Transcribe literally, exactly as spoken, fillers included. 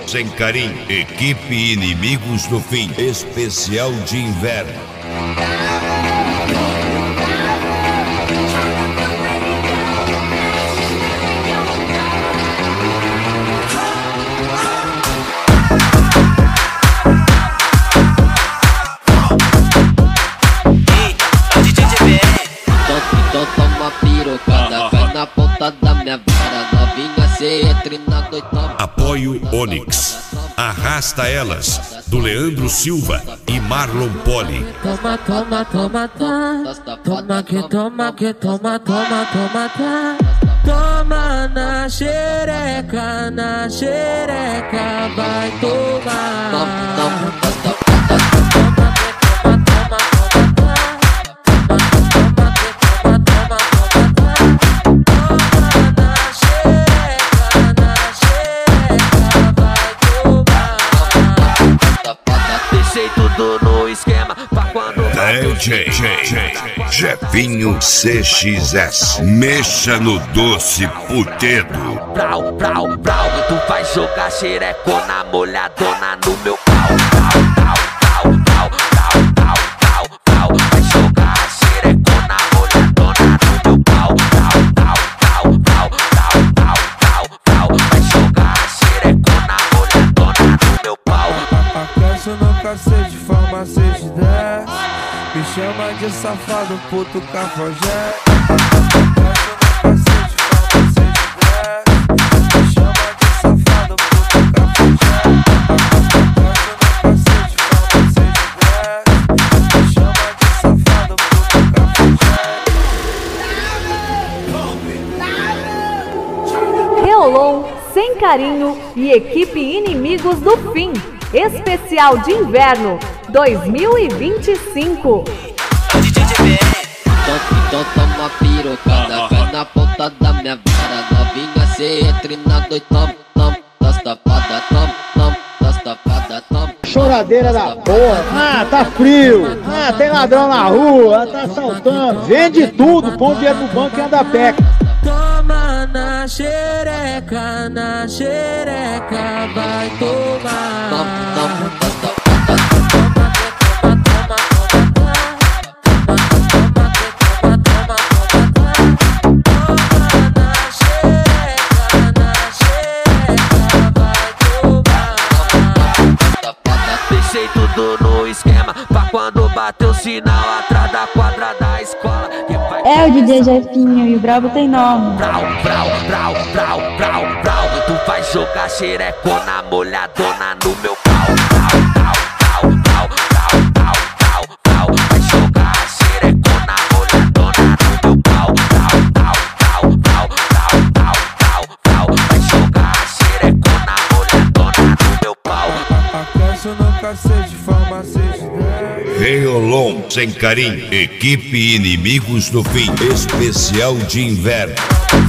sem carinho. Equipe Inimigos do Fim, especial de inverno. Então toma pirocada, vai na ponta da minha vara. Novinha, cê entre na doitona. Apoio Onix. Arrasta Elas, do Leandro Silva e Marlon Poli. Toma, toma, toma, tá. Toma que toma, que toma, toma, toma, tá. Toma na xereca, na xereca, vai tomar. Toma, toma, toma. Deixei tudo no esquema pra quando D J Jefinho C X S. Mexa no doce putedo. Brau, brau, brau, tu vai jogar xerecona molhadona no meu pau. Brau, brau, brau, brau, brau, brau, brau, vai jogar xerecona molhadona no meu pau. Brau, brau, brau, brau, brau, brau, brau, brau, vai jogar xerecona molhadona no meu pau. Aquece no cacete, forma seis de dez. Me chama de safado, puto cafajé. Aquece no cacete, forma seis de dez. Me chama de safado, puto cafajé. Aquece no cacete, forma seis de dez. Me chama de safado, puto cafajé. Reolon, Sem Carinho e Equipe Inimigos do Fim. Especial de Inverno dois mil e vinte e cinco. Então toma pirocada, vai na ponta da minha vara. Novinha, cê entre na doitona. Tom, das tapadas, tom, tom, das tapadas, tom. Choradeira da porra. Ah, tá frio. Ah, tem ladrão na rua. Tá assaltando. Vende tudo, põe dinheiro no banco e anda a pé. Toma na xereca, na xereca, vai tomar. Tom, tom, das tapadas. Deixei tudo no esquema pra quando bater o sinal atrás da quadra da escola. É o D J Jefinho e o brabo tem nome. Brau, brau, brau, brau, brau, brau, tu vai jogar xerecona molhadona no meu pau. Brau, brau, brau, brau, brau, brau, brau, vai jogar xerecona molhadona no meu pau. Brau, brau, brau, brau, brau, brau, brau, brau, vai jogar xerecona molhadona no meu pau. Aquece no cacete, forma seis de dez. Reolon, sem carinho. Equipe Inimigos do Fim, especial de inverno.